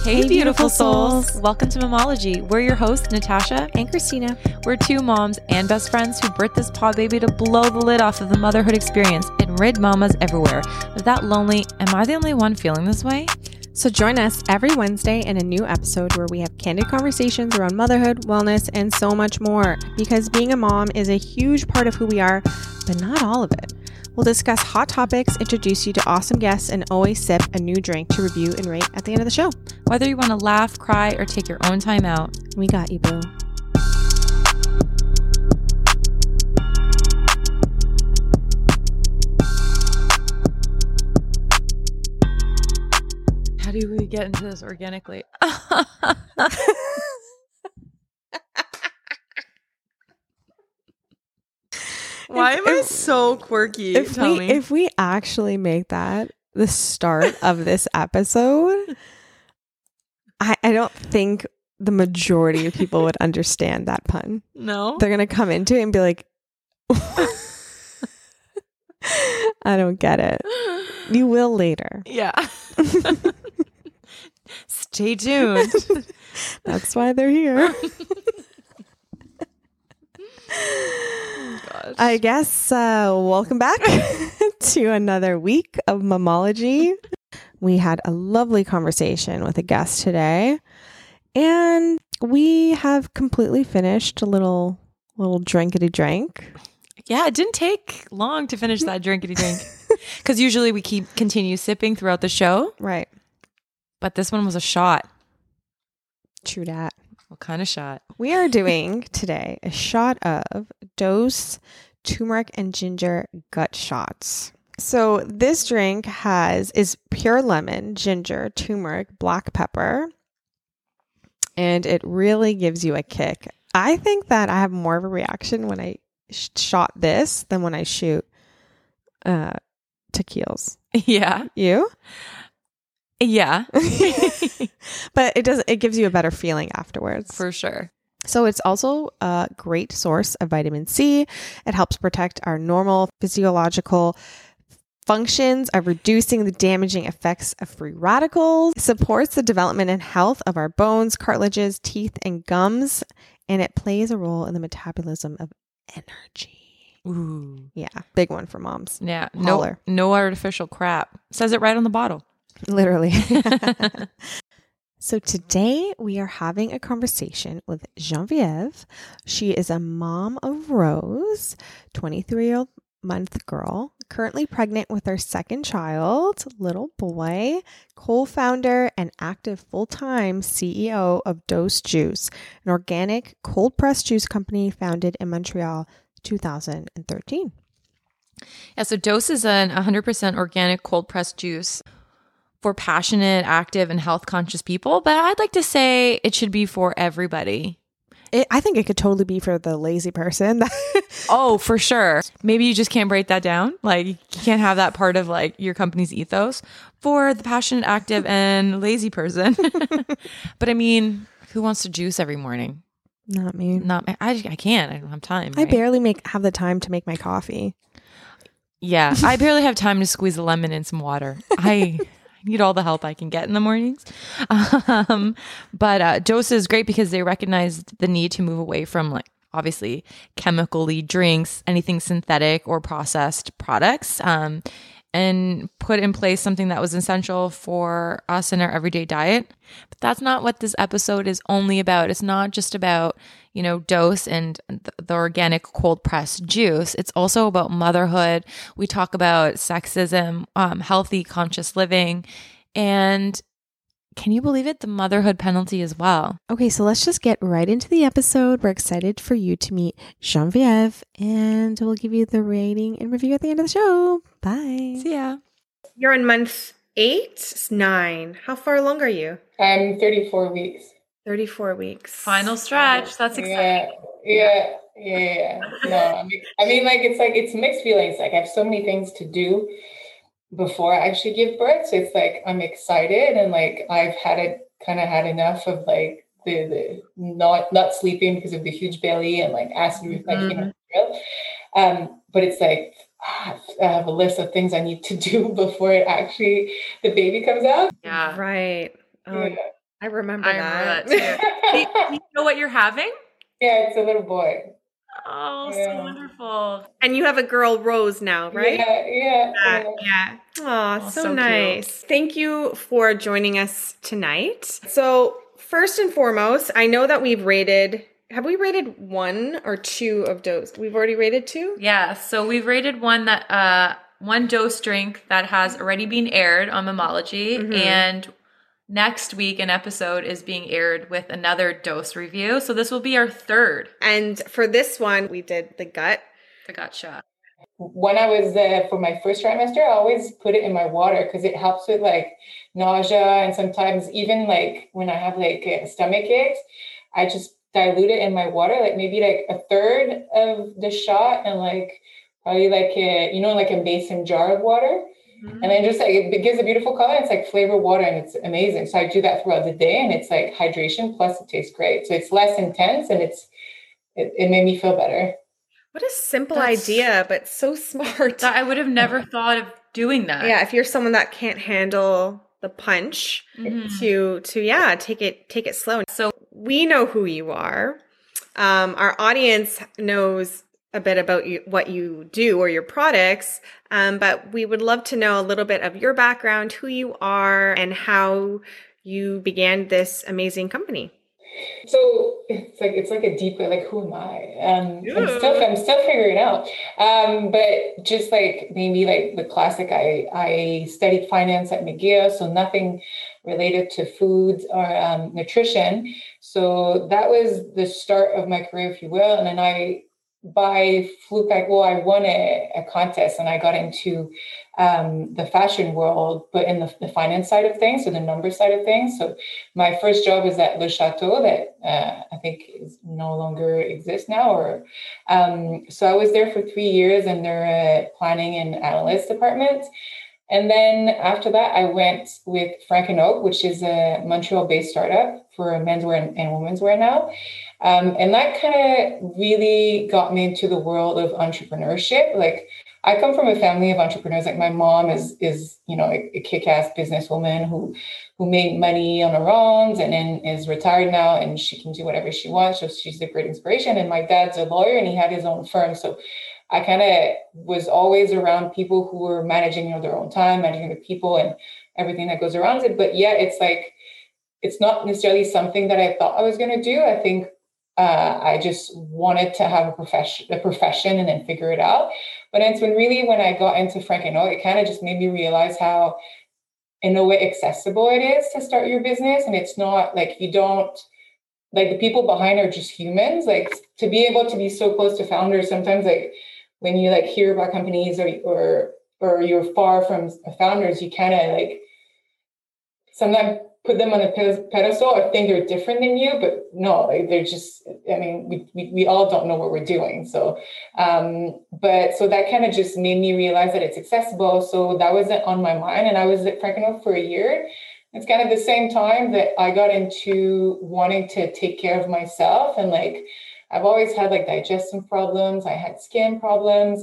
Hey, beautiful souls. Welcome to Momology. We're your hosts, Natasha and Christina. We're two moms and best friends who birthed this pod baby to blow the lid off of the motherhood experience and rid mamas everywhere of that lonely, am I the only one feeling this way? So join us every Wednesday in a new episode where we have candid conversations around motherhood, wellness, and so much more. Because being a mom is a huge part of who we are, but not all of it. We'll discuss hot topics, introduce you to awesome guests, and always sip a new drink to review and rate at the end of the show. Whether you want to laugh, cry, or take your own time out, we got you, boo. How do we get into this organically? Why am I so quirky? If we actually make that the start of this episode, I don't think the majority of people would understand that pun. No? They're going to come into it and be like, I don't get it. You will later. Yeah. Stay tuned. That's why they're here. Gosh. I guess welcome back to another week of Momology. We had a lovely conversation with a guest today, and we have completely finished a little drinkity drink. Yeah, it didn't take long to finish that drinkity drink because usually we continue sipping throughout the show. Right. But this one was a shot. True dat. What kind of shot? We are doing today a shot of Dose turmeric and ginger gut shots. So this drink is pure lemon, ginger, turmeric, black pepper, and it really gives you a kick. I think that I have more of a reaction when I shot this than when I shoot tequilas. Yeah. You? Yeah. But it gives you a better feeling afterwards. For sure. So it's also a great source of vitamin C. It helps protect our normal physiological functions of reducing the damaging effects of free radicals, supports the development and health of our bones, cartilages, teeth, and gums, and it plays a role in the metabolism of energy. Ooh. Yeah, big one for moms. Yeah. Holler. No artificial crap. Says it right on the bottle. Literally. So today we are having a conversation with Genevieve. She is a mom of Rose, 23-month girl, currently pregnant with her second child, little boy, co-founder and active full-time CEO of Dose Juice, an organic cold-pressed juice company founded in Montreal, 2013. Yeah, so Dose is an 100% organic cold-pressed juice for passionate, active, and health-conscious people, but I'd like to say it should be for everybody. I think it could totally be for the lazy person. Oh, for sure. Maybe you just can't break that down. Like, you can't have that part of like your company's ethos for the passionate, active, and lazy person. But I mean, who wants to juice every morning? Not me. I can't. I don't have time. I barely have the time to make my coffee. Yeah, I barely have time to squeeze a lemon in some water. I need all the help I can get in the mornings. But Dose is great because they recognized the need to move away from, like, obviously chemically drinks, anything synthetic or processed products, and put in place something that was essential for us in our everyday diet. But that's not what this episode is only about. It's not just about, Dose and the organic cold pressed juice. It's also about motherhood. We talk about sexism, healthy, conscious living, and can you believe it? The motherhood penalty as well. Okay, so let's just get right into the episode. We're excited for you to meet Genevieve, and we'll give you the rating and review at the end of the show. Bye. See ya. You're in month 8, 9. How far along are you? I'm 34 weeks. 34 weeks. Final stretch. That's exciting. Yeah. No, it's mixed feelings. Like, I have so many things to do before I actually give birth. So it's like, I'm excited, and like, I've had enough of like the not sleeping because of the huge belly and like acid reflux, but it's like, I have a list of things I need to do before the baby comes out. Yeah. Right. Yeah. I remember I that. remember that too. Do you know what you're having? Yeah, it's a little boy. Oh, so Yeah. wonderful. And you have a girl, Rose, now, right? Yeah. Yeah. Oh, Oh, so so nice. Thank you for joining us tonight. So, first and foremost, I know that have we rated 1 or 2 of those? We've already rated 2? Yeah, so we've rated one dose drink that has already been aired on Mamology, and next week an episode is being aired with another dose review. So this will be our third. And for this one, we did the gut. The gut shot. When I was for my first trimester, I always put it in my water because it helps with like nausea, and sometimes even like when I have like stomach aches, I just dilute it in my water, like maybe like a third of the shot, and like probably like like a mason jar of water. And then just like it gives a beautiful color. It's like flavored water and it's amazing. So I do that throughout the day, and it's like hydration plus it tastes great. So it's less intense, and it made me feel better. What a simple idea, but so smart. I would have never thought of doing that. Yeah, if you're someone that can't handle the punch, to take it slow. So we know who you are. Our audience knows a bit about you, what you do or your products, but we would love to know a little bit of your background, who you are, and how you began this amazing company. So it's like a deep like who am I? I'm still figuring it out. But just like maybe like the classic, I studied finance at McGill, so nothing related to foods or nutrition. So that was the start of my career, if you will. And then by fluke, I won a contest and I got into the fashion world, but in the finance side of things, so the number side of things. So my first job was at Le Chateau that I think is no longer exists now. So I was there for 3 years in their planning and analyst department. And then after that, I went with Frank & Oak, which is a Montreal-based startup for menswear and women's wear now. And that kind of really got me into the world of entrepreneurship. Like I come from a family of entrepreneurs. Like my mom is a kick-ass businesswoman who made money on her own and then is retired now, and she can do whatever she wants. So she's a great inspiration. And my dad's a lawyer and he had his own firm. So I kind of was always around people who were managing their own time, managing the people and everything that goes around it. But yeah, it's like, it's not necessarily something that I thought I was going to do. I think I just wanted to have a profession and then figure it out. But it's when I got into Frank & Oak, it kind of just made me realize how, in a way, accessible it is to start your business. And it's not like you don't, like the people behind are just humans. Like to be able to be so close to founders, sometimes like when you like hear about companies or you're far from founders, you kind of like sometimes put them on a pedestal or think they're different than you, but no, like they're just, I mean, we all don't know what we're doing. So, but so that kind of just made me realize that it's accessible. So that wasn't on my mind. And I was at Frank & Oak for a year. It's kind of the same time that I got into wanting to take care of myself. And like, I've always had like digestive problems. I had skin problems,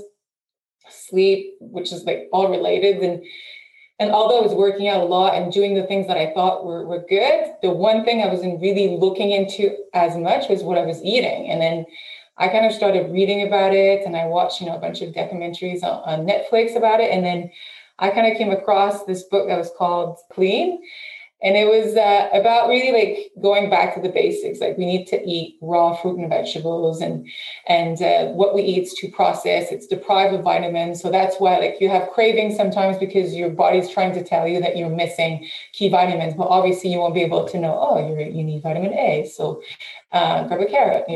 sleep, which is like all related. And although I was working out a lot and doing the things that I thought were good, the one thing I wasn't really looking into as much was what I was eating. And then I kind of started reading about it, and I watched, a bunch of documentaries on Netflix about it. And then I kind of came across this book that was called Clean. And it was about really like going back to the basics. Like we need to eat raw fruit and vegetables, and what we eat is too processed. It's deprived of vitamins. So that's why like you have cravings sometimes because your body's trying to tell you that you're missing key vitamins. But obviously you won't be able to know, you need vitamin A. So grab a carrot,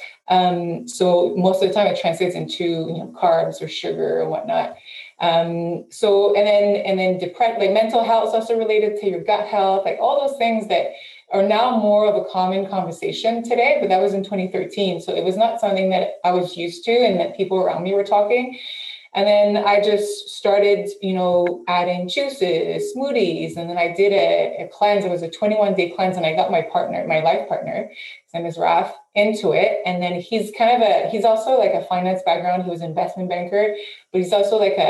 So most of the time it translates into, carbs or sugar or whatnot. And then depression, like mental health is also related to your gut health, like all those things that are now more of a common conversation today, but that was in 2013. So it was not something that I was used to and that people around me were talking. And then I just started, adding juices, smoothies. And then I did a cleanse. It was a 21-day cleanse. And I got my life partner, his name is Raf, into it. And then he's also like a finance background. He was an investment banker, but he's also like a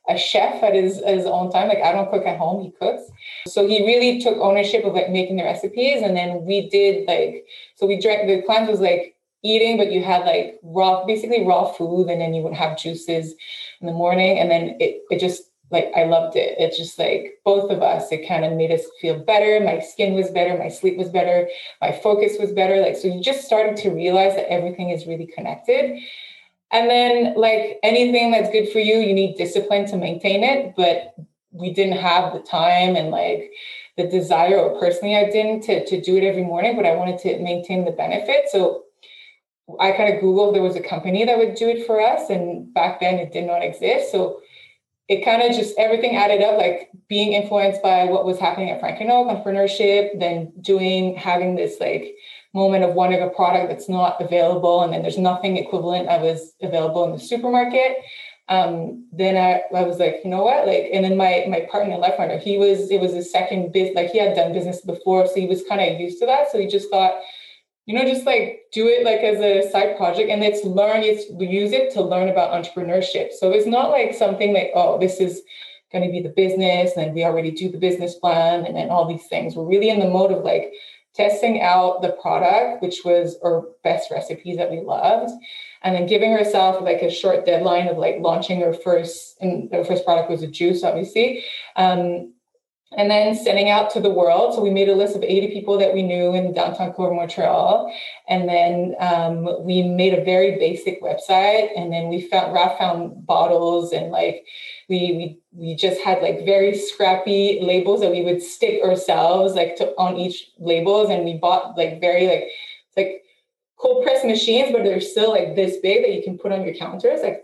a chef at his own time. Like I don't cook at home, he cooks. So he really took ownership of like making the recipes. And then we did like, so we drank, the cleanse was like eating, but you had like basically raw food. And then you would have juices in the morning. And then it just like, I loved it. It's just like both of us, it kind of made us feel better. My skin was better. My sleep was better. My focus was better. Like, so you just started to realize that everything is really connected. And then like anything that's good for you, you need discipline to maintain it. But we didn't have the time and like the desire, or personally, I didn't to do it every morning, but I wanted to maintain the benefit. So I kind of Googled, there was a company that would do it for us. And back then it did not exist. So it kind of just, everything added up, like being influenced by what was happening at Frank & Oak, entrepreneurship, then having this like moment of wanting a product that's not available. And then there's nothing equivalent that was available in the supermarket. Then I was like, you know what? Like, and then my partner, LifeRunner, it was his second business, like he had done business before. So he was kind of used to that. So he just thought, just like do it like as a side project, and we use it to learn about entrepreneurship. So it's not like something like, oh, this is going to be the business and we already do the business plan and then all these things. We're really in the mode of like testing out the product, which was our best recipes that we loved. And then giving ourselves like a short deadline of like launching our first product was a juice, obviously. And then sending out to the world. So we made a list of 80 people that we knew in downtown core Montreal. And then we made a very basic website. And then Raph found bottles, and like we just had like very scrappy labels that we would stick ourselves like on each labels. And we bought like it's like cold press machines, but they're still like this big that you can put on your counters, like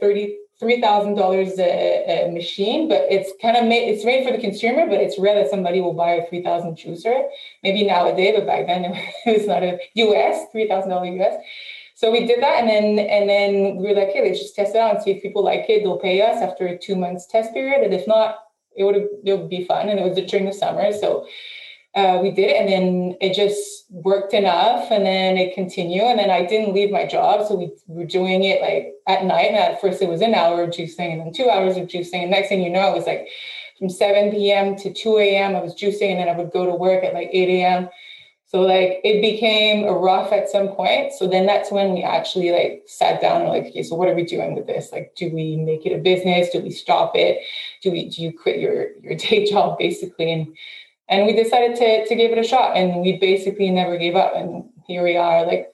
$3,000 a machine, but it's made for the consumer, but it's rare that somebody will buy a $3,000 juicer. Maybe nowadays, but back then it was not a $3,000 US. So we did that, and then we were like, hey, let's just test it out and see if people like it. They'll pay us after a 2 months test period, and if not, it would be fun. And it was during the summer, so we did it, and then it just worked enough, and then it continued, and then I didn't leave my job, so we were doing it like at night, and at first it was an hour of juicing and then 2 hours of juicing, and next thing you know, it was like from 7 p.m. to 2 a.m. I was juicing, and then I would go to work at like 8 a.m. So like it became rough at some point. So then that's when we actually like sat down and like, okay, so what are we doing with this? Like, do we make it a business? Do we stop it? Do you quit your day job basically? And we decided to give it a shot, and we basically never gave up. And here we are like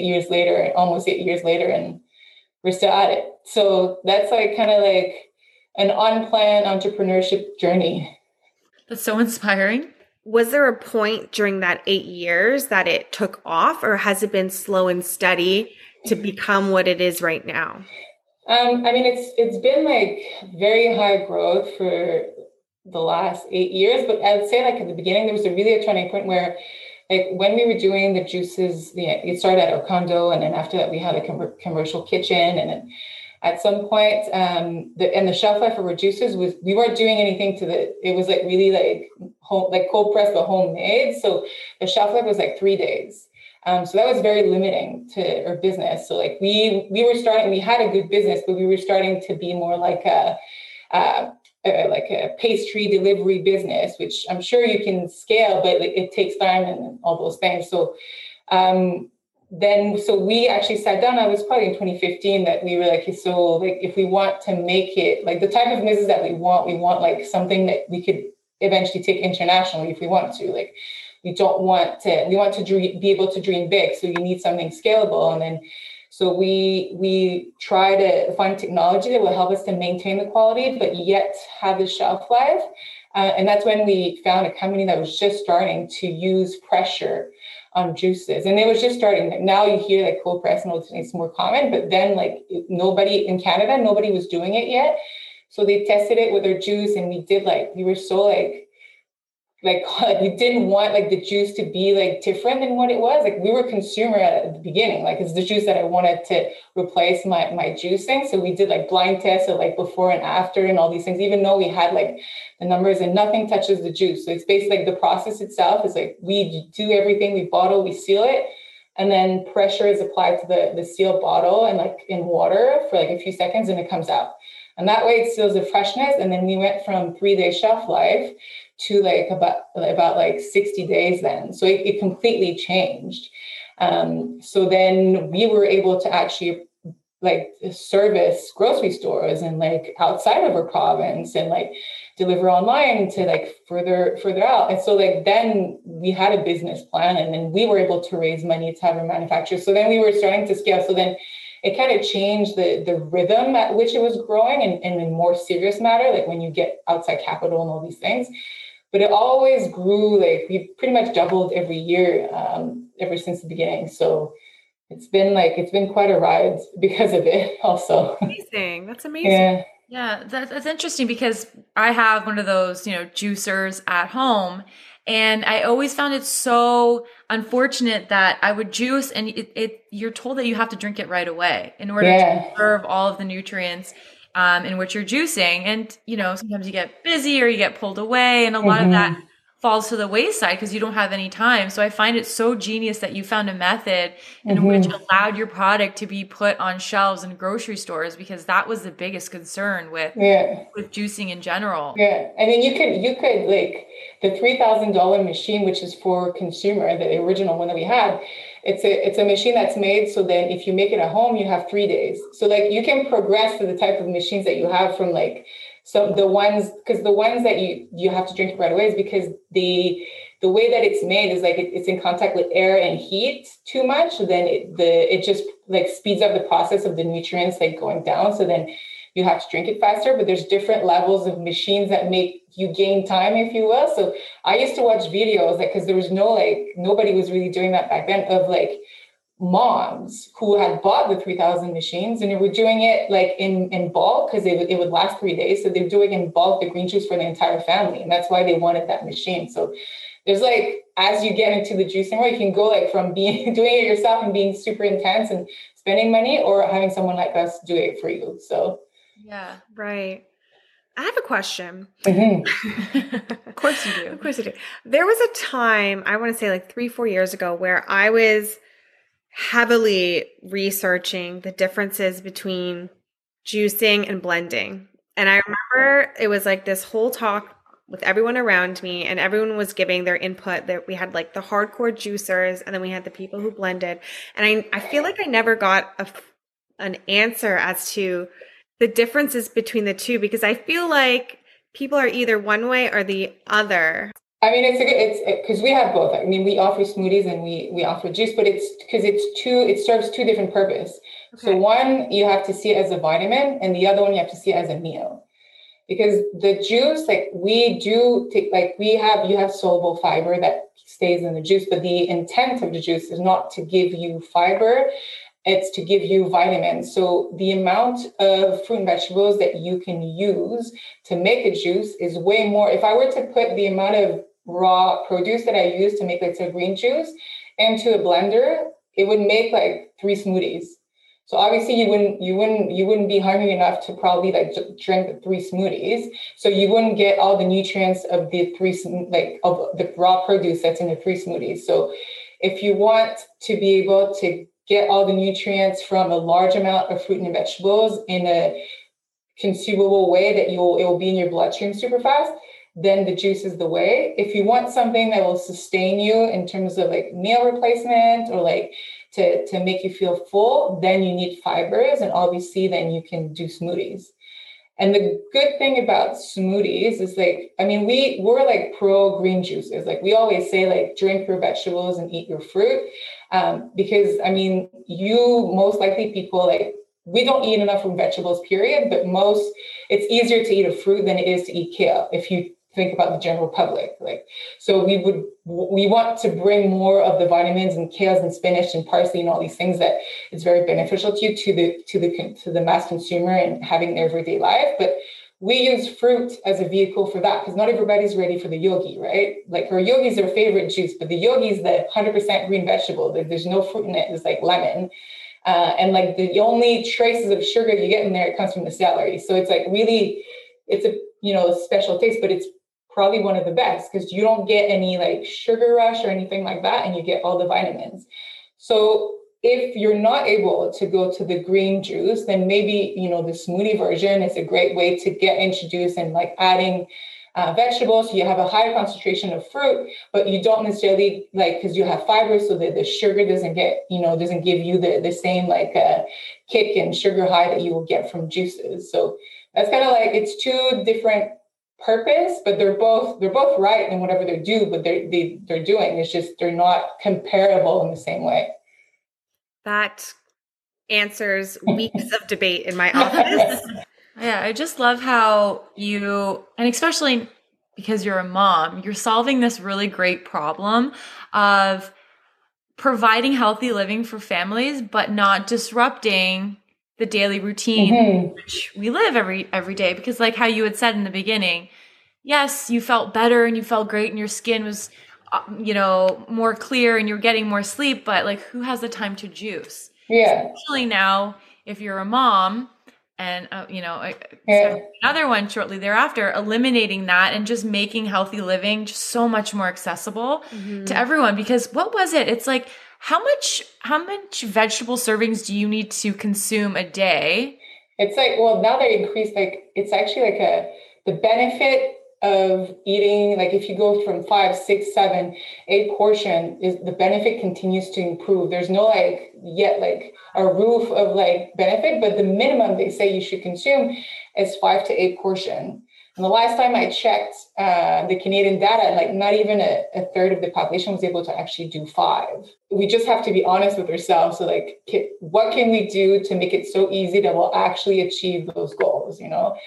almost 8 years later, and we're still at it. So that's like kind of like an unplanned entrepreneurship journey. That's so inspiring. Was there a point during that 8 years that it took off, or has it been slow and steady to become what it is right now? I mean, it's been like very high growth for the last 8 years, but I would say like at the beginning, there was a turning point where like when we were doing the juices, it started at our condo, and then after that we had a commercial kitchen, and then at some point, the shelf life of our juices was, we weren't doing anything it was like really like home, like cold pressed but homemade. So the shelf life was like 3 days. So that was very limiting to our business. So like we had a good business, but we were starting to be more like a pastry delivery business, which I'm sure you can scale, but it takes time and all those things. So so we actually sat down. I was probably in 2015 that we were like, so like if we want to make it like the type of business that we want like something that we could eventually take internationally if we want to. Like we want to be able to dream big. So you need something scalable. And then so we try to find technology that will help us to maintain the quality, but yet have the shelf life. And that's when we found a company that was just starting to use pressure on juices. And it was just starting. Now you hear like cold press and it's more common, but then like nobody in Canada, nobody was doing it yet. So they tested it with their juice, and we were so like we didn't want like the juice to be like different than what it was. Like we were consumer at the beginning, like it's the juice that I wanted to replace my juicing. So we did like blind tests of like before and after and all these things, even though we had like the numbers, and nothing touches the juice. So it's basically like the process itself is like we do everything, we bottle, we seal it, and then pressure is applied to the sealed bottle and like in water for like a few seconds, and it comes out. And that way it steals the freshness. And then we went from 3-day shelf life to like about like 60 days then. So it completely changed. So then we were able to actually like service grocery stores and like outside of our province and like deliver online to like further out. And so like then we had a business plan, and then we were able to raise money to have a manufacturer. So then we were starting to scale. So then it kind of changed the rhythm at which it was growing and in a more serious matter, like when you get outside capital and all these things. But it always grew, like we pretty much doubled every year ever since the beginning. So it's been quite a ride because of it also. Amazing. That's amazing. Yeah. Yeah, that's interesting because I have one of those, juicers at home, and I always found it so unfortunate that I would juice and you're told that you have to drink it right away in order to preserve all of the nutrients in which you're juicing. And, sometimes you get busy or you get pulled away, and a lot of that falls to the wayside because you don't have any time. So I find it so genius that you found a method in which allowed your product to be put on shelves in grocery stores, because that was the biggest concern with juicing in general. Yeah. I mean, you could like the $3,000 machine, which is for consumer, the original one that we had, it's a machine that's made so then if you make it at home, you have 3 days. So like you can progress to the type of machines that you have from like, so the ones that you have to drink it right away is because the way that it's made is like it's in contact with air and heat too much. So then it just like speeds up the process of the nutrients like going down. So then you have to drink it faster. But there's different levels of machines that make you gain time, if you will. So I used to watch videos because there was nobody was really doing that back then, of like moms who had bought the 3,000 machines and they were doing it like in bulk because it would last 3 days. So they're doing in bulk the green juice for the entire family. And that's why they wanted that machine. So there's like, as you get into the juicing world, you can go like from doing it yourself and being super intense and spending money, or having someone like us do it for you. So yeah, right. I have a question. Of course you do. Of course you do. There was a time, I want to say like 3-4 years ago, where I was heavily researching the differences between juicing and blending. And I remember it was like this whole talk with everyone around me, and everyone was giving their input. That we had like the hardcore juicers, and then we had the people who blended. And I feel like I never got an answer as to the differences between the two, because I feel like people are either one way or the other. I mean, it's because we have both. I mean, we offer smoothies and we offer juice, but it's because it serves two different purposes. Okay. So one, you have to see it as a vitamin, and the other one you have to see it as a meal. Because the juice, like we do take, like you have soluble fiber that stays in the juice, but the intent of the juice is not to give you fiber. It's to give you vitamins. So the amount of fruit and vegetables that you can use to make a juice is way more. If I were to put the amount of raw produce that I use to make, let's say, green juice into a blender, it would make like 3 smoothies. So obviously you wouldn't be hungry enough to probably like drink the 3 smoothies. So you wouldn't get all the nutrients of the of the raw produce that's in the 3 smoothies. So if you want to be able to get all the nutrients from a large amount of fruit and vegetables in a consumable way that it will be in your bloodstream super fast, then the juice is the way. If you want something that will sustain you in terms of like meal replacement or like to make you feel full, then you need fibers, and obviously then you can do smoothies. And the good thing about smoothies is like, I mean, we're like pro green juices. Like we always say, like drink your vegetables and eat your fruit. Because I mean, most likely people like, we don't eat enough from vegetables, period. But it's easier to eat a fruit than it is to eat kale. If you think about the general public, like, so we want to bring more of the vitamins and kales and spinach and parsley and all these things that is very beneficial to you, to the mass consumer and having their everyday life. But we use fruit as a vehicle for that, because not everybody's ready for the yogi, right? Like our yogi's their favorite juice, but the yogi's the 100% green vegetable. There's no fruit in it. It's like lemon. And like the only traces of sugar you get in there, it comes from the celery. So it's like really, it's a special taste, but it's probably one of the best because you don't get any like sugar rush or anything like that, and you get all the vitamins. So if you're not able to go to the green juice, then maybe, the smoothie version is a great way to get introduced, and like adding vegetables. So you have a higher concentration of fruit, but you don't necessarily because you have fiber, so that the sugar doesn't give you the same kick and sugar high that you will get from juices. So that's kind of like, it's two different purpose, but they're both right in whatever they're doing. It's just they're not comparable in the same way. That answers weeks of debate in my office. Yeah, I just love how you, and especially because you're a mom, you're solving this really great problem of providing healthy living for families, but not disrupting the daily routine which we live every day. Because like how you had said in the beginning, yes, you felt better and you felt great and your skin was, more clear and you're getting more sleep, but like who has the time to juice? Yeah. Especially now, if you're a mom, and, another one shortly thereafter, eliminating that and just making healthy living just so much more accessible to everyone. Because what was it? It's like, how much vegetable servings do you need to consume a day? It's like, well, now they increase, it's actually the benefit of eating, if you go from 5, 6, 7, 8 portion, is the benefit continues to improve. There's no yet a roof of benefit, but the minimum they say you should consume is 5 to 8 portion. And the last time I checked the Canadian data, not even a third of the population was able to actually do 5. We just have to be honest with ourselves. So what can we do to make it so easy that we'll actually achieve those goals,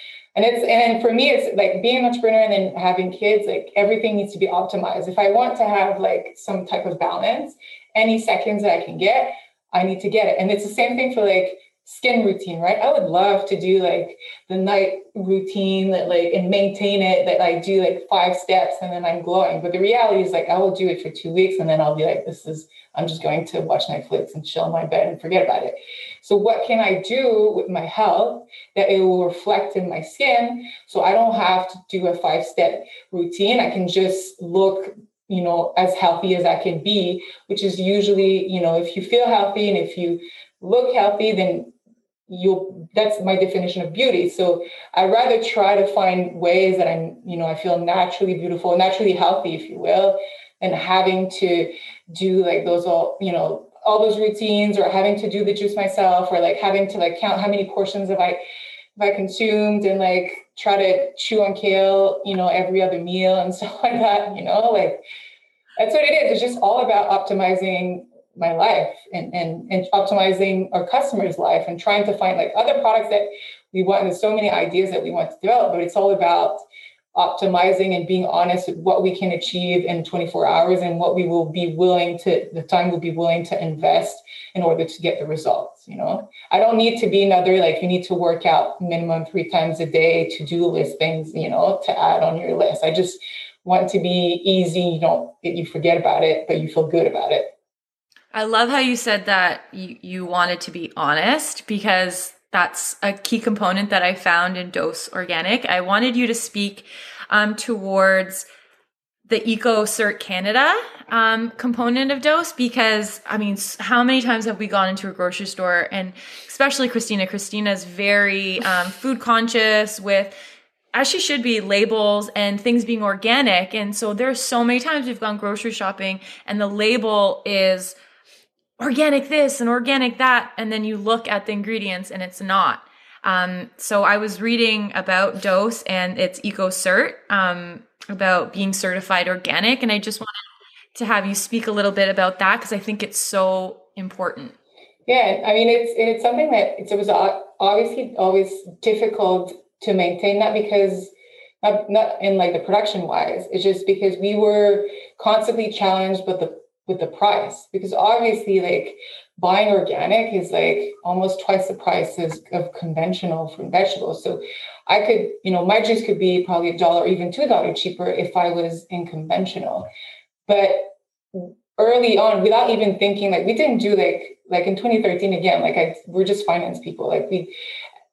And for me, it's being an entrepreneur and then having kids, everything needs to be optimized. If I want to have some type of balance, any seconds that I can get, I need to get it. And it's the same thing for skin routine, right? I would love to do the night routine that and maintain it, that I do 5 steps and then I'm glowing. But the reality is I will do it for 2 weeks and then I'll be I'm just going to watch Netflix and chill in my bed and forget about it. So what can I do with my health that it will reflect in my skin, so I don't have to do a 5-step routine? I can just look, as healthy as I can be, which is usually, if you feel healthy and if you look healthy, then that's my definition of beauty. So I rather try to find ways that I feel naturally beautiful, naturally healthy, if you will, and having to do those all those routines, or having to do the juice myself, or having to count how many portions have I consumed, and try to chew on kale, every other meal and stuff like that, that's what it is. It's just all about optimizing my life and optimizing our customers' life, and trying to find other products that we want. There's so many ideas that we want to develop, but it's all about optimizing and being honest with what we can achieve in 24 hours and what we will be willing to, the time we'll be willing to invest in order to get the results. I don't need to be another, you need to work out minimum 3 times a day, to-do list things, to add on your list. I just want to be easy. You forget about it, but you feel good about it. I love how you said that you wanted to be honest, because that's a key component that I found in Dose Organic. I wanted you to speak towards the EcoCert Canada component of Dose, because how many times have we gone into a grocery store, and especially Christina's very food conscious, with, as she should be, labels and things being organic. And so there's so many times we've gone grocery shopping and the label is organic this and organic that, and then you look at the ingredients and it's not. So I was reading about Dose and its EcoCert, about being certified organic, and I just wanted to have you speak a little bit about that, because I think it's so important. Yeah, it's something that it was obviously always difficult to maintain that, because not in the production wise, it's just because we were constantly challenged with the price, because obviously buying organic is almost twice the price of conventional fruit and vegetables. So I could, my juice could be probably $1 or even $2 cheaper if I was in conventional. But early on, without even thinking, we didn't do in 2013, again, we're just finance people.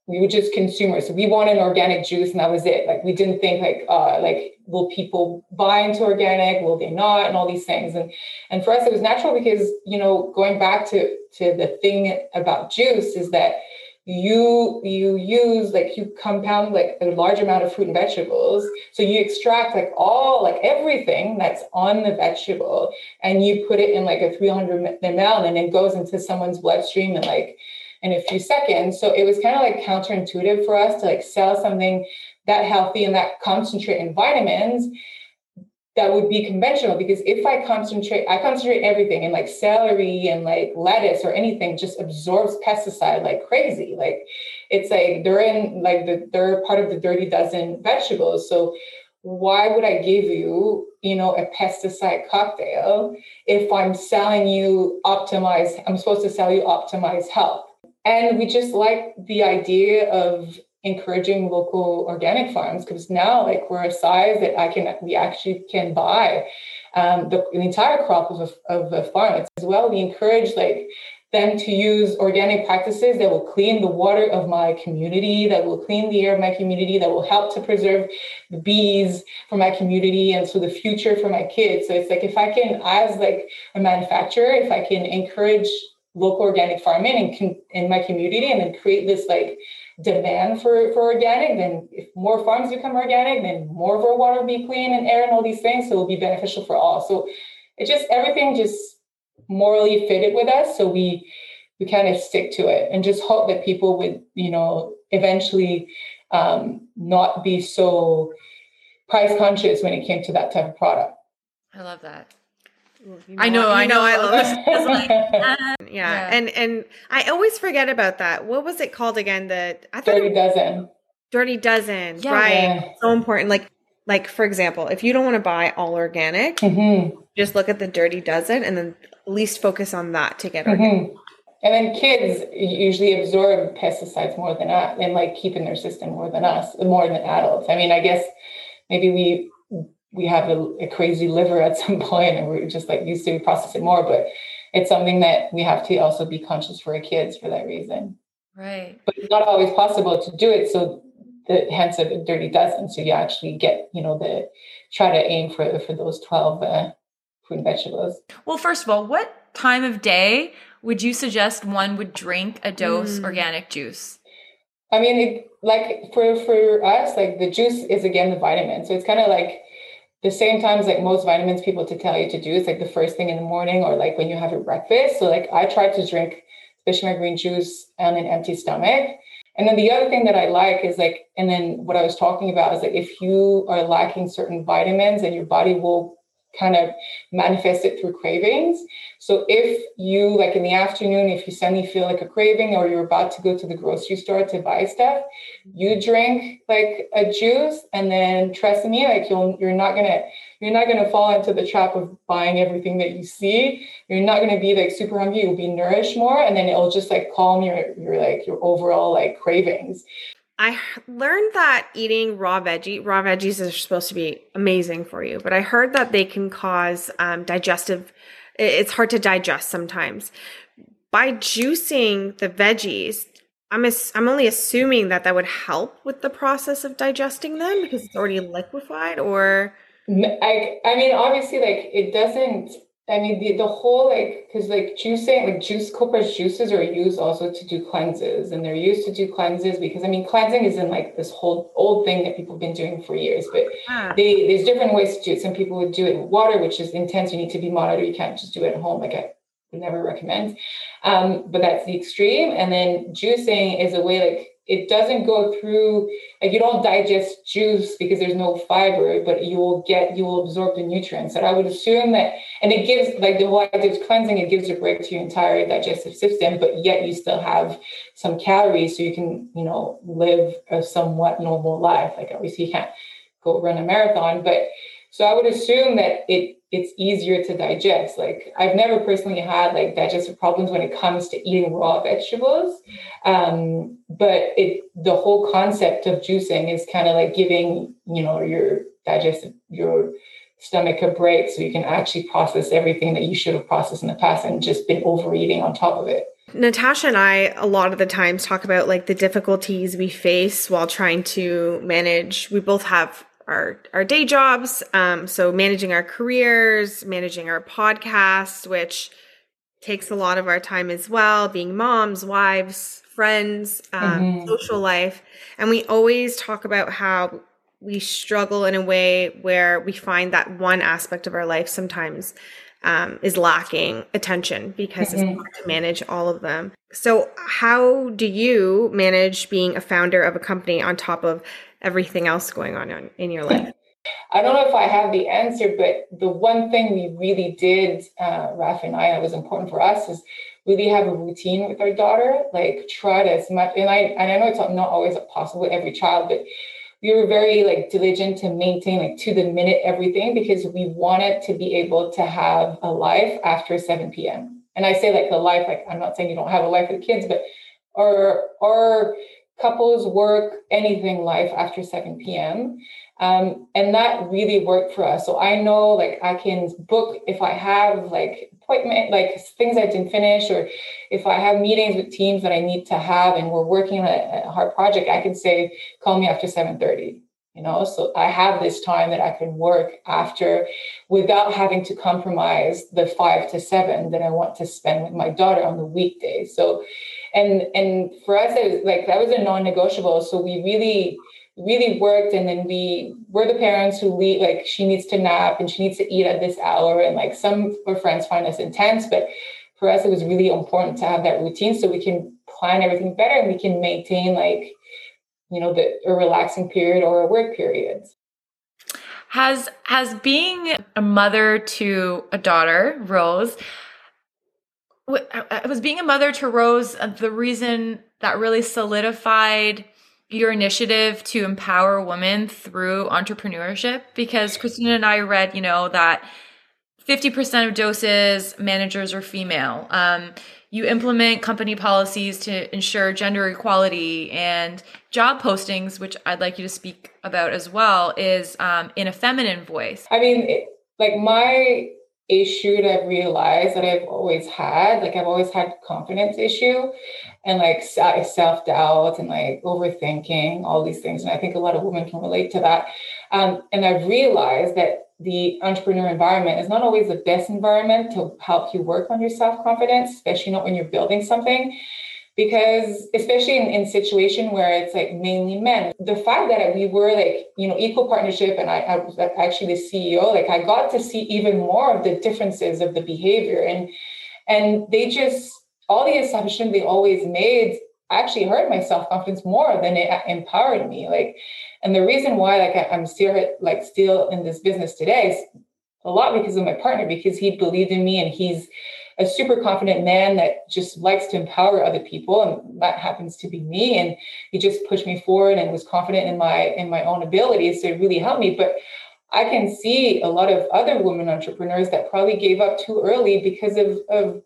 we were just consumers. So we wanted an organic juice and that was it. Like we didn't think like, will people buy into organic? Will they not? And all these things. And for us, it was natural because, going back to the thing about juice is that you use, like, you compound like a large amount of fruit and vegetables. So you extract everything that's on the vegetable and you put it in like a 300 ml and it goes into someone's bloodstream in a few seconds. So it was kind of like counterintuitive for us to like sell something that healthy and that concentrate in vitamins that would be conventional, because if I concentrate everything, and like celery and like lettuce or anything just absorbs pesticide like crazy. Like it's like they're part of the dirty dozen vegetables. So why would I give you, a pesticide cocktail if I'm selling you I'm supposed to sell you optimized health? And we just like the idea of encouraging local organic farms, because now like we're a size that we actually can buy the entire crop of a farm as well. We encourage like them to use organic practices that will clean the water of my community, that will clean the air of my community, that will help to preserve the bees for my community and so the future for my kids. So it's like, if I can, as like a manufacturer, if I can encourage local organic farming in my community and then create this like demand for organic, then if more farms become organic, then more of our water will be clean and air and all these things. So it will be beneficial for all. So everything just morally fitted with us. So we kind of stick to it and just hope that people would, eventually not be so price conscious when it came to that type of product. I love that. I know. I love it. Yeah. And I always forget about that. What was it called again? Dirty Dozen. Dirty Dozen. Yeah. Right. Yeah. So important. Like for example, if you don't want to buy all organic, just look at the Dirty Dozen and then at least focus on that to get organic. And then kids usually absorb pesticides more than us and like keep in their system more than adults. I mean, I guess maybe we have a crazy liver at some point and we're just like used to process it more, but it's something that we have to also be conscious for our kids for that reason. Right. But it's not always possible to do it. So hence a Dirty Dozen. So you actually get, try to aim for those 12 fruit and vegetables. Well, first of all, what time of day would you suggest one would drink a dose organic juice? I mean, for us, like the juice is again the vitamin. So it's kind of like the same times like most vitamins people to tell you to do. It's like the first thing in the morning or like when you have your breakfast. So like I try to drink, especially my green juice on an empty stomach. And then the other thing that I like is like, and then what I was talking about is like, if you are lacking certain vitamins and your body will kind of manifest it through cravings. So if you like in the afternoon, if you suddenly feel like a craving or you're about to go to the grocery store to buy stuff, you drink like a juice, and then trust me, like you're not gonna fall into the trap of buying everything that you see. You're not gonna be like super hungry. You'll be nourished more, and then it'll just like calm your overall like cravings. I learned that eating raw veggies are supposed to be amazing for you, but I heard that they can cause it's hard to digest sometimes. By juicing the veggies, I'm only assuming that would help with the process of digesting them because it's already liquefied, or? I mean, obviously, like it doesn't. I mean, the whole because juicing, cold pressed juices are used also to do cleanses, and they're used to do cleanses because cleansing isn't like this whole old thing that people have been doing for years. But there's different ways to do it. Some people would do it in water, which is intense. You need to be monitored. You can't just do it at home. Like I would never recommend. But that's the extreme. And then juicing is a way it doesn't go through, you don't digest juice because there's no fiber, but you will absorb the nutrients. And I would assume that, and it gives, the whole idea of cleansing, it gives a break to your entire digestive system, but yet you still have some calories so you can, live a somewhat normal life. Obviously you can't go run a marathon, but so I would assume that it's easier to digest. I've never personally had digestive problems when it comes to eating raw vegetables. But the whole concept of juicing is kind of giving, your stomach a break so you can actually process everything that you should have processed in the past and just been overeating on top of it. Natasha and I, a lot of the times, talk about like the difficulties we face while trying to manage. We both have our day jobs. So managing our careers, managing our podcasts, which takes a lot of our time as well, being moms, wives, friends, social life. And we always talk about how we struggle in a way where we find that one aspect of our life sometimes is lacking attention because it's hard to manage all of them. So how do you manage being a founder of a company on top of everything else going on in your life? I don't know if I have the answer, but the one thing we really did, Raf and I, that was important for us is really have a routine with our daughter, like try to as much, and I know it's not always possible with every child, but we were very like diligent to maintain like to the minute everything because we wanted to be able to have a life after 7 p.m. And I say like a life, like I'm not saying you don't have a life with kids, but our couples work anything life after 7 p.m. And that really worked for us. So I know like I can book if I have like appointment, like things I didn't finish, or if I have meetings with teams that I need to have and we're working on a hard project, I can say, call me after 7:30, so I have this time that I can work after without having to compromise the 5 to 7 that I want to spend with my daughter on the weekdays. So, and for us, it was like, that was a non-negotiable. So we really worked, and then we were the parents who lead, like she needs to nap and she needs to eat at this hour, and like some of our friends find us intense, but for us it was really important to have that routine so we can plan everything better and we can maintain like a relaxing period or a work period. Has being a mother to a daughter, Rose, was being a mother to Rose the reason that really solidified your initiative to empower women through entrepreneurship? Because Christina and I read, that 50% of doses managers are female. You implement company policies to ensure gender equality, and job postings, which I'd like you to speak about as well, is in a feminine voice. I mean, like my issue that I've realized that I've always had confidence issue and like self-doubt and like overthinking, all these things. And I think a lot of women can relate to that. And I've realized that the entrepreneur environment is not always the best environment to help you work on your self-confidence, especially not when you're building something. Because especially in situation where it's like mainly men, the fact that we were like, equal partnership and I was actually the CEO, like I got to see even more of the differences of the behavior and they just, all the assumptions they always made actually hurt my self-confidence more than it empowered me. Like, and the reason why like I'm still in this business today is a lot because of my partner, because he believed in me and he's a super confident man that just likes to empower other people. And that happens to be me. And he just pushed me forward and was confident in my own abilities. So it really helped me. But I can see a lot of other women entrepreneurs that probably gave up too early because of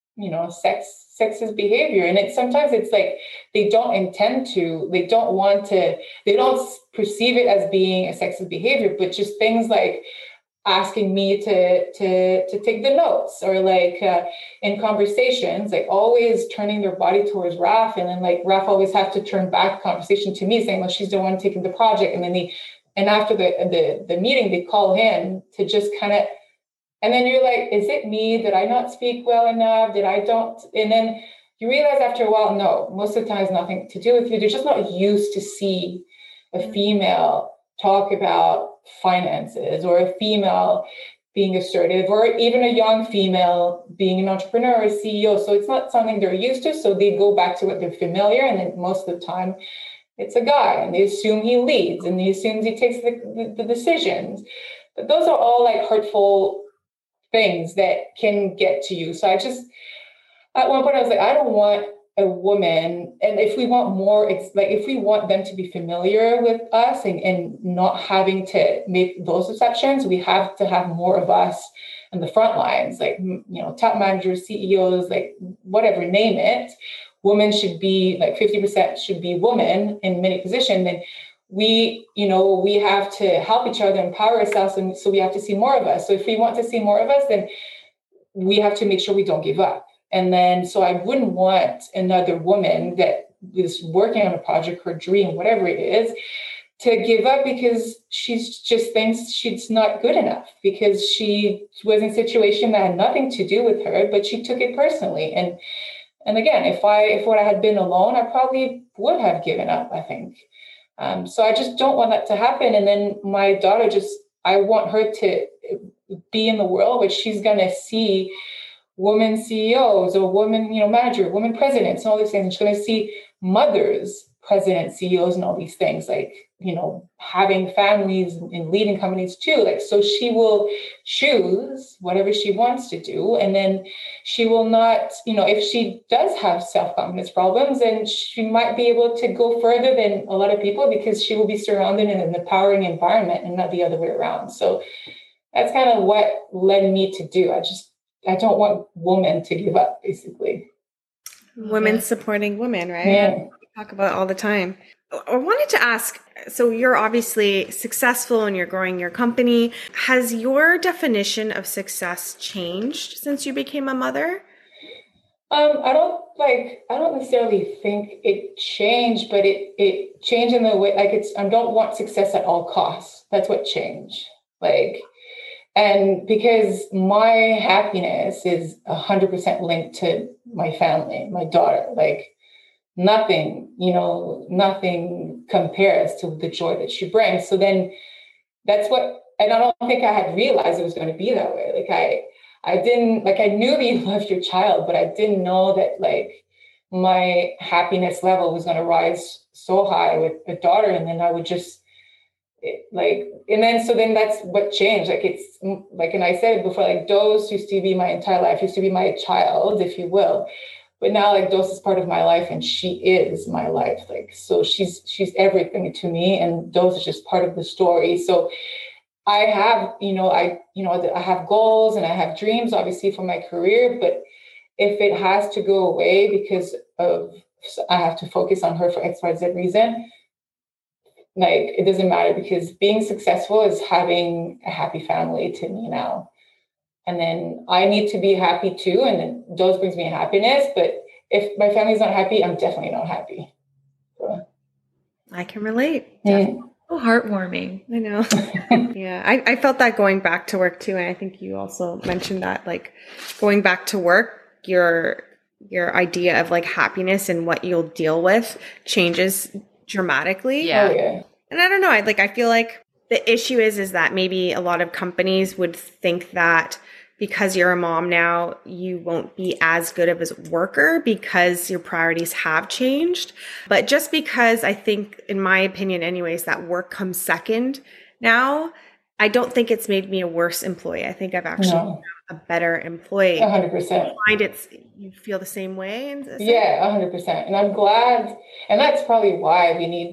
sexist behavior. And sometimes it's like, they don't intend to, they don't perceive it as being a sexist behavior, but just things like asking me to take the notes, or like in conversations, like always turning their body towards Raf, and then like Raf always have to turn back the conversation to me, saying, well, she's the one taking the project. And then after the meeting, they call him to just kind of, and then you're like, is it me? Did I not speak well enough? And then you realize after a while, no, most of the time it's nothing to do with you. They're just not used to see a female talk about finances, or a female being assertive, or even a young female being an entrepreneur or CEO. So it's not something they're used to. So they go back to what they're familiar. And then most of the time it's a guy, and they assume he leads and they assume he takes the decisions. But those are all like hurtful things that can get to you. So at one point I was like, I don't want a woman, and if we want more, it's like if we want them to be familiar with us and not having to make those exceptions, we have to have more of us in the front lines, like top managers, CEOs, like whatever, name it. Women should be like 50% should be women in many positions, and we have to help each other, empower ourselves, and so we have to see more of us. So if we want to see more of us, then we have to make sure we don't give up. And then, so I wouldn't want another woman that is working on a project, her dream, whatever it is, to give up because she's just thinks she's not good enough, because she was in a situation that had nothing to do with her, but she took it personally. And again, if I had been alone, I probably would have given up, I think. So I just don't want that to happen. And then my daughter, I want her to be in the world where she's going to see women CEOs or women, manager, women presidents and all these things. And she's going to see mothers, presidents, CEOs and all these things, like, having families and leading companies too. Like, so she will choose whatever she wants to do. And then she will not, if she does have self-confidence problems, then she might be able to go further than a lot of people because she will be surrounded in an empowering environment and not the other way around. So that's kind of what led me to do. I don't want women to give up, basically. Women supporting women, right? Yeah. We talk about it all the time. I wanted to ask, so you're obviously successful and you're growing your company. Has your definition of success changed since you became a mother? I don't necessarily think it changed, but it changed in the way, I don't want success at all costs. That's what changed. And because my happiness is 100% linked to my family, my daughter, nothing compares to the joy that she brings. So then and I don't think I had realized it was going to be that way. I didn't, I knew that you loved your child, but I didn't know that my happiness level was going to rise so high with a daughter. And then I would just so then that's what changed. It's and I said it before, Dose used to be my entire life, used to be my child, if you will. But now Dose is part of my life and she is my life. So she's everything to me, and Dose is just part of the story. So I have, I have goals and I have dreams, obviously, for my career. But if it has to go away because I have to focus on her for X, Y, Z reason, it doesn't matter, because being successful is having a happy family to me now. And then I need to be happy too. And then Dose brings me happiness. But if my family's not happy, I'm definitely not happy. So. I can relate. So heartwarming. I know. Yeah. I felt that going back to work too. And I think you also mentioned that, going back to work, your idea of happiness and what you'll deal with changes dramatically. Yeah. Oh, yeah. And I don't know. I feel like the issue is that maybe a lot of companies would think that because you're a mom now, you won't be as good of a worker because your priorities have changed. But just because I think, in my opinion anyways, that work comes second now, I don't think it's made me a worse employee. I think I've actually become a better employee. 100%. You feel the same way? Yeah, 100%. And I'm glad. And that's probably why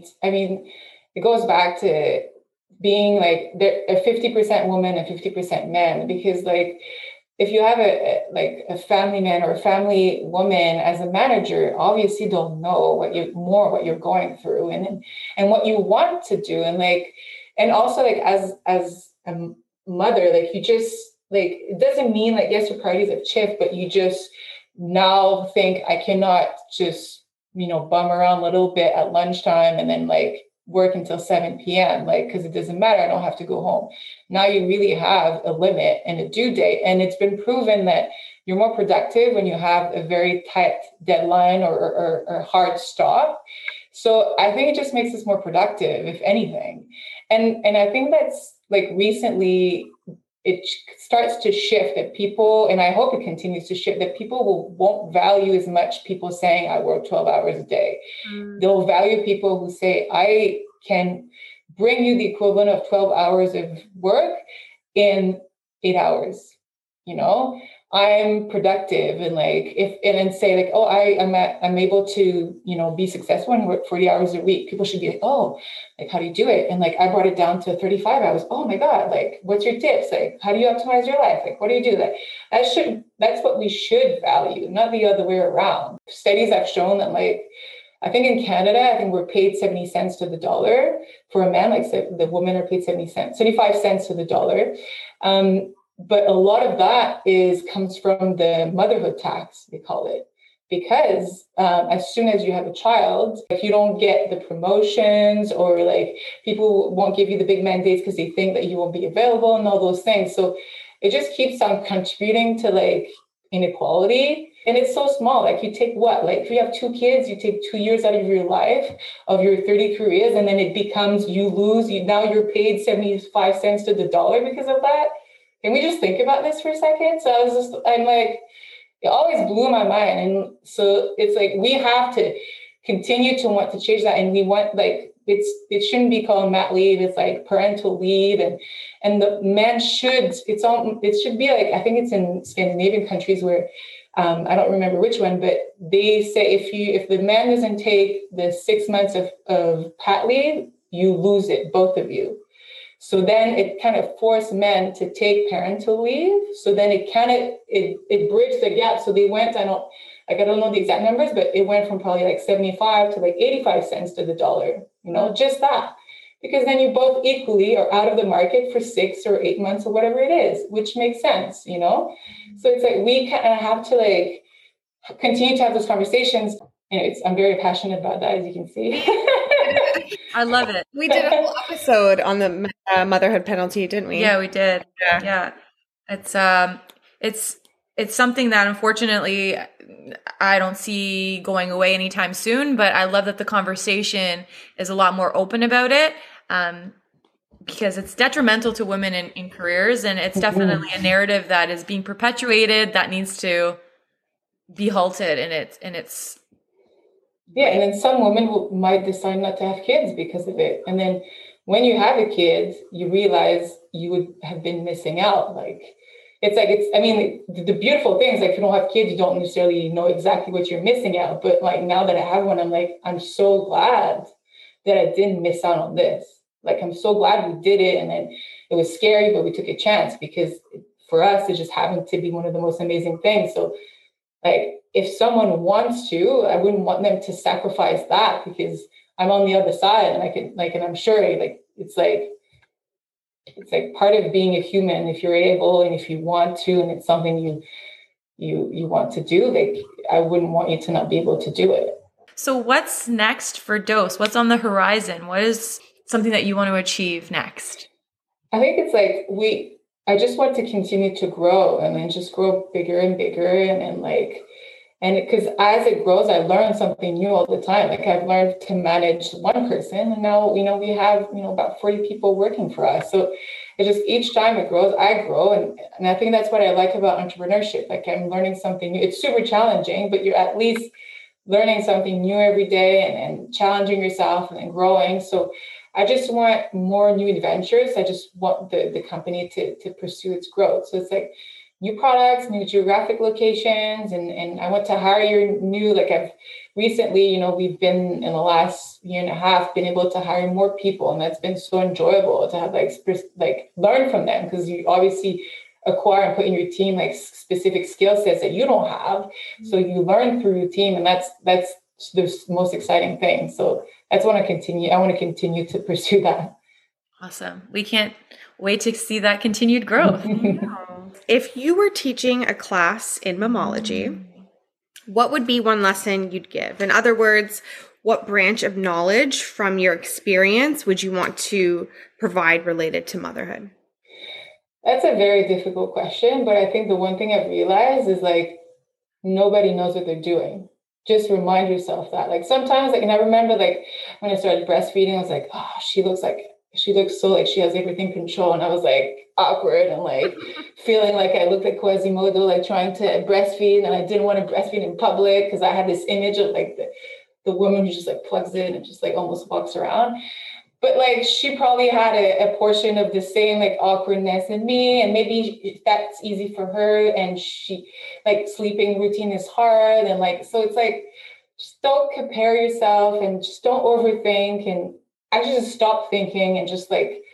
it goes back to being they're a 50% woman and 50% men, because if you have a family man or a family woman as a manager, obviously they'll know what you're going through and what you want to do. And also as a mother, you just it doesn't mean yes, your priorities have shifted, but you just now think I cannot just, bum around a little bit at lunchtime and then work until 7 p.m. Because it doesn't matter. I don't have to go home. Now you really have a limit and a due date. And it's been proven that you're more productive when you have a very tight deadline or hard stop. So I think it just makes us more productive, if anything. And I think that's recently it starts to shift, that people, and I hope it continues to shift, that people won't value as much people saying I work 12 hours a day. They'll value people who say I can bring you the equivalent of 12 hours of work in 8 hours. I'm productive, and and say oh, I'm able to, be successful and work 40 hours a week. People should be oh, how do you do it? And I brought it down to 35 hours. Oh my God, what's your tips? How do you optimize your life? What do you do? That's what we should value, not the other way around. Studies have shown that I think in Canada, we're paid 70 cents to the dollar for a man. The women are paid 75 cents to the dollar. But a lot of that comes from the motherhood tax, they call it. Because as soon as you have a child, if you don't get the promotions, or like people won't give you the big mandates because they think that you won't be available and all those things. So it just keeps on contributing to like inequality. And it's so small. Like you take what? Like if you have 2 kids, you take 2 years out of your life, of your 30 careers, and then it becomes now you're paid 75 cents to the dollar because of that. Can we just think about this for a second? So I'm like, it always blew my mind. And so it's like, we have to continue to want to change that. And we want, like, it shouldn't be called mat leave. It's like parental leave. And the man it should be like, I think it's in Scandinavian countries where, I don't remember which one, but they say if the man doesn't take the 6 months of pat leave, you lose it, both of you. So then it kind of forced men to take parental leave. So then it bridged the gap. So they went, I don't know the exact numbers, but it went from probably like 75 to like 85 cents to the dollar, just that. Because then you both equally are out of the market for 6 or 8 months or whatever it is, which makes sense, So it's like, we kind of have to like continue to have those conversations. I'm very passionate about that, as you can see. I love it. We did a whole episode on the motherhood penalty, didn't we? Yeah, we did. Yeah. It's something that unfortunately I don't see going away anytime soon, but I love that the conversation is a lot more open about it, because it's detrimental to women in careers, and it's definitely a narrative that is being perpetuated that needs to be halted in its Yeah, and then some women might decide not to have kids because of it. And then when you have a kid, you realize you would have been missing out. Like, the beautiful thing is, like, if you don't have kids, you don't necessarily know exactly what you're missing out. But like, now that I have one, I'm like, I'm so glad that I didn't miss out on this. Like, I'm so glad we did it. And then it was scary, but we took a chance, because for us, it just happened to be one of the most amazing things. So like, if someone wants to, I wouldn't want them to sacrifice that, because I'm on the other side, and I can, like, and I'm sure, like, it's like part of being a human. If you're able and if you want to, and it's something you want to do, like, I wouldn't want you to not be able to do it. So what's next for Dose? What's on the horizon? What is something that you want to achieve next? I think it's like I just want to continue to grow, and then just grow bigger and bigger. And because as it grows, I learn something new all the time. Like, I've learned to manage one person, and now, we have, about 40 people working for us. So it just, each time it grows, I grow. And I think that's what I like about entrepreneurship. Like, I'm learning something new. It's super challenging, but you're at least learning something new every day, and challenging yourself and then growing. So I just want more new adventures. I just want the company to pursue its growth. So it's like new products, new geographic locations, and I want to hire new, like, I've recently, we've been, in the last year and a half, been able to hire more people. And that's been so enjoyable to have, like learn from them, because you obviously acquire and put in your team, like, specific skill sets that you don't have. So you learn through your team, and that's the most exciting thing. So that's what I want to continue to pursue that. Awesome. We can't wait to see that continued growth. If you were teaching a class in mammology, what would be one lesson you'd give? In other words, what branch of knowledge from your experience would you want to provide related to motherhood? That's a very difficult question, but I think the one thing I've realized is, like, nobody knows what they're doing. Just remind yourself that. Like, sometimes, like, and I remember, like, when I started breastfeeding, I was like, oh, she looks so like she has everything controlled. And I was like awkward and like feeling like I looked like Quasimodo, like trying to breastfeed. And I didn't want to breastfeed in public, because I had this image of like the woman who just like plugs in and just like almost walks around. But like, she probably had a portion of the same like awkwardness in me, and maybe that's easy for her. And she, like, sleeping routine is hard. And like, so it's like, just don't compare yourself, and just don't overthink. And I just stop thinking and just like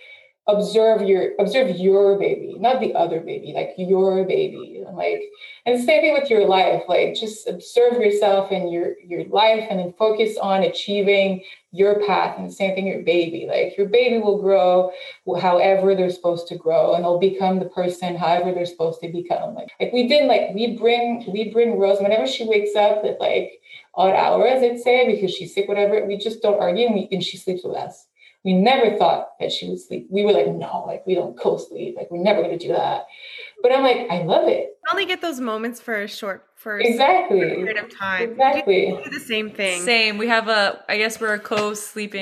observe your baby, not the other baby, like your baby. And same thing with your life, like just observe yourself and your life, and then focus on achieving your path. And the same thing, your baby, like your baby will grow however they're supposed to grow, and they'll become the person however they're supposed to become. Like we bring Rose whenever she wakes up at like odd hours, I'd say, because she's sick, whatever, we just don't argue, and she sleeps with us. We never thought that she would sleep. We were like, no, like we don't co-sleep. Like we're never going to do that. But I'm like, I love it. You only get those moments for a short period of time. Exactly. We do the same thing. Same. We have I guess we're co-sleeping.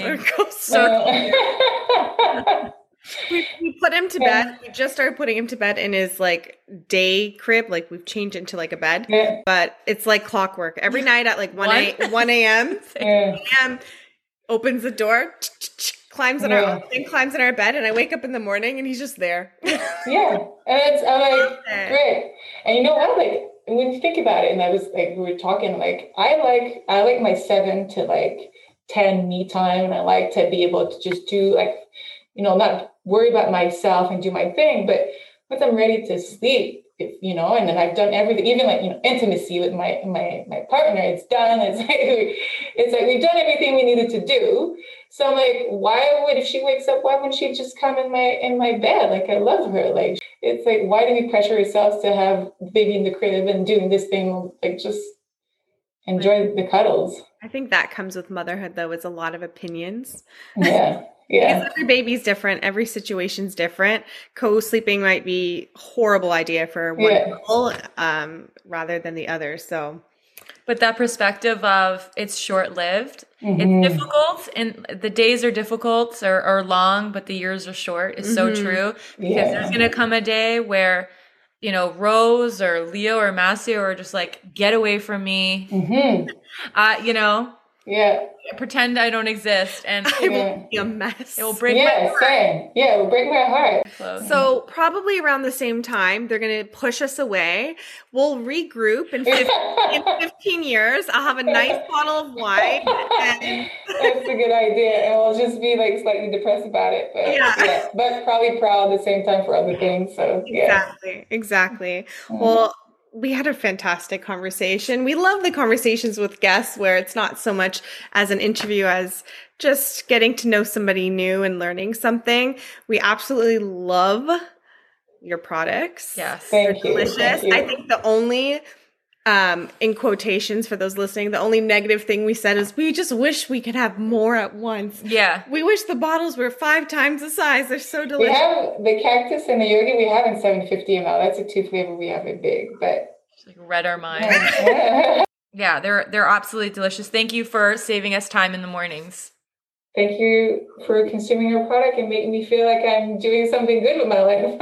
We put him to bed. We just started putting him to bed in his like day crib. Like we've changed into like a bed, but it's like clockwork. Every night at like 1 a.m. opens the door, climbs in our bed, and I wake up in the morning and he's just there. Yeah. And I'm like, great. And you know what? Like when you think about it, and I was like, we were talking, like I like my 7 to like 10 me time, and I like to be able to just do like, not worry about myself and do my thing. But once I'm ready to sleep, and then I've done everything, even like, intimacy with my partner, it's done. It's like we've done everything we needed to do. So I'm like, if she wakes up, why wouldn't she just come in my bed? Like, I love her. Like, it's like, why do we pressure ourselves to have baby in the crib and doing this thing? Like, just enjoy the cuddles. I think that comes with motherhood, though, is a lot of opinions. Yeah. Yeah. Because every baby's different. Every situation's different. Co-sleeping might be a horrible idea for one couple rather than the other. So, but that perspective of it's short-lived, it's difficult, and the days are difficult or long, but the years are short is so true, because there's going to come a day where, Rose or Leo or Masio are just like, get away from me, pretend I don't exist, and it will be a mess. It will break my heart. Same. Yeah, it will break my heart. So probably around the same time, they're going to push us away. We'll regroup in 15 years. I'll have a nice bottle of wine. And that's a good idea. And we'll just be like slightly depressed about it. But but probably proud at the same time for other things. So Exactly. Well, we had a fantastic conversation. We love the conversations with guests where it's not so much as an interview as just getting to know somebody new and learning something. We absolutely love your products. Yes. They're delicious. Thank you. I think the only, in quotations for those listening, the only negative thing we said is we just wish we could have more at once. Yeah. We wish the bottles were 5 times the size. They're so delicious. We have the cactus and the yogi we have in 750 ml. That's a 2 flavor we have it big, but just like read our minds. Yeah, they're absolutely delicious. Thank you for saving us time in the mornings. Thank you for consuming our product and making me feel like I'm doing something good with my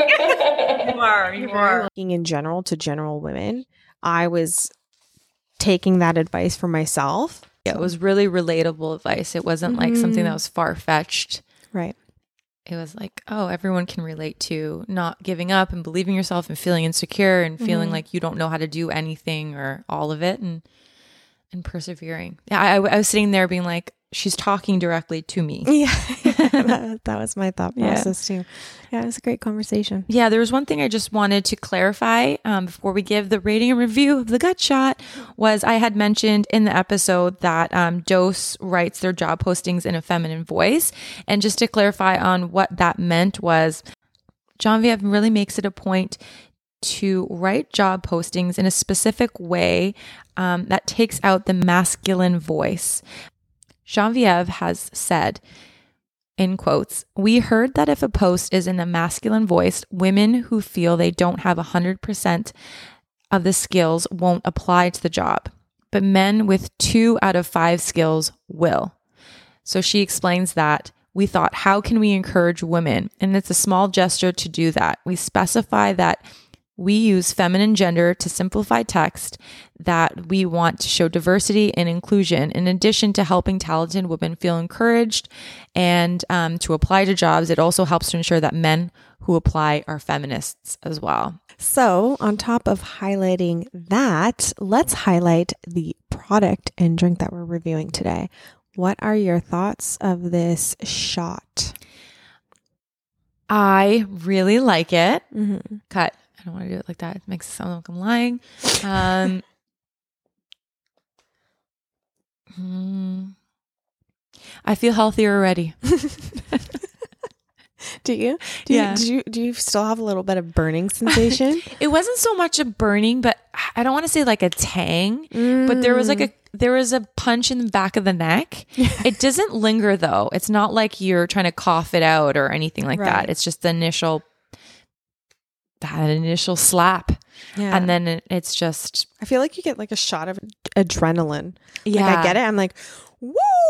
life. You are. Looking in general to general women, I was taking that advice for myself. Yeah, it was really relatable advice. It wasn't like something that was far-fetched. Right. It was like, oh, everyone can relate to not giving up and believing yourself and feeling insecure and feeling like you don't know how to do anything or all of it, and persevering. Yeah, I was sitting there being like, she's talking directly to me. Yeah, that was my thought process too. Yeah, it was a great conversation. Yeah, there was one thing I just wanted to clarify before we give the rating and review of the gut shot. Was I had mentioned in the episode that Dose writes their job postings in a feminine voice, and just to clarify on what that meant was, Genevieve really makes it a point to write job postings in a specific way that takes out the masculine voice. Genevieve has said, in quotes, "We heard that if a post is in a masculine voice, women who feel they don't have 100% of the skills won't apply to the job, but men with 2 out of 5 skills will." So she explains that we thought, how can we encourage women? And it's a small gesture to do that. We specify that we use feminine gender to simplify text, that we want to show diversity and inclusion, in addition to helping talented women feel encouraged and to apply to jobs. It also helps to ensure that men who apply are feminists as well. So on top of highlighting that, let's highlight the product and drink that we're reviewing today. What are your thoughts of this shot? I really like it. Mm-hmm. Cut. I don't want to do it like that. It makes it sound like I'm lying. I feel healthier already. Do you? Yeah. Do you still have a little bit of burning sensation? It wasn't so much a burning, but I don't want to say like a tang, but there was a punch in the back of the neck. It doesn't linger though. It's not like you're trying to cough it out or anything like that. It's just the initial slap. Yeah. And then it's just, I feel like you get like a shot of adrenaline. yeah. Like I get it. I'm like, woo!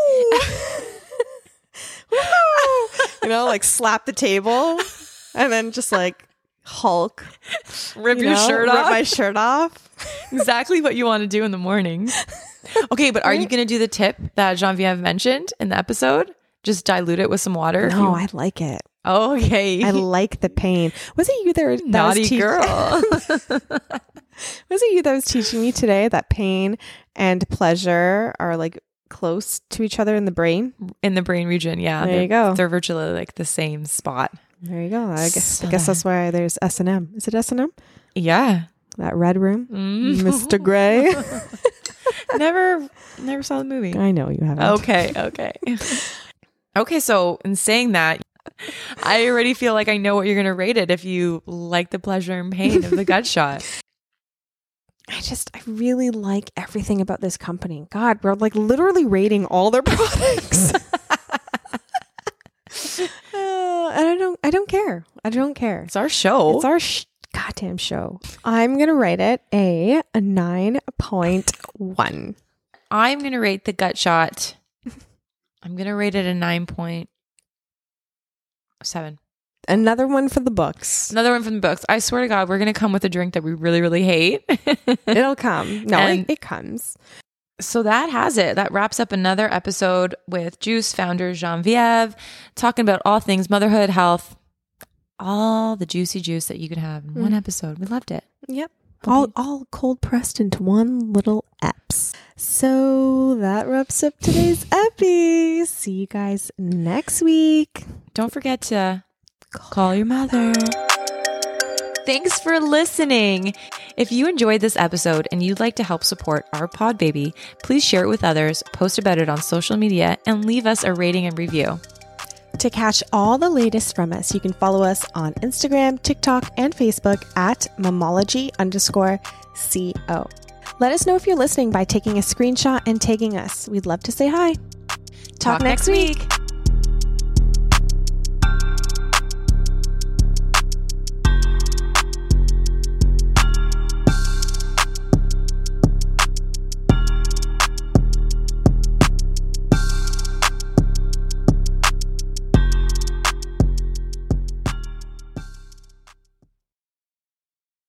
Woo! You know, like slap the table and then just like Hulk. Rip your shirt rip off. my shirt off. Exactly what you want to do in the morning. Okay, but are you going to do the tip that Geneviève mentioned in the episode? Just dilute it with some water? No, I like it. Okay. I like the pain. Was it you that Naughty girl. Was it you that was teaching me today that pain and pleasure are like close to each other in the brain? In the brain region, yeah. There you go. They're virtually like the same spot. There you go. I guess that's why there's S&M. Is it S&M? Yeah. That red room? Mr. Gray? Never saw the movie. I know you haven't. Okay. Okay, so in saying that, I already feel like I know what you're going to rate it if you like the pleasure and pain of the gut shot. I really like everything about this company. God, we're like literally rating all their products. And I don't care. I don't care. It's our show. It's our goddamn show. I'm going to rate it a 9.1. I'm going to rate the gut shot. I'm going to rate it a 9.7. Another one for the books. Another one from the books. I swear to God, we're going to come with a drink that we really, really hate. It'll come. No, And- it comes. So that has it. That wraps up another episode with Juice founder Geneviève, talking about all things motherhood, health, all the juicy juice that you could have in one episode. We loved it. Yep. All cold pressed into one little eps. So that wraps up today's epi. See you guys next week. Don't forget to call your mother. Thanks for listening. If you enjoyed this episode and you'd like to help support our pod baby, please share it with others, post about it on social media, and leave us a rating and review. To catch all the latest from us, you can follow us on Instagram, TikTok, and Facebook at Momology_CO. Let us know if you're listening by taking a screenshot and tagging us. We'd love to say hi. Talk next week.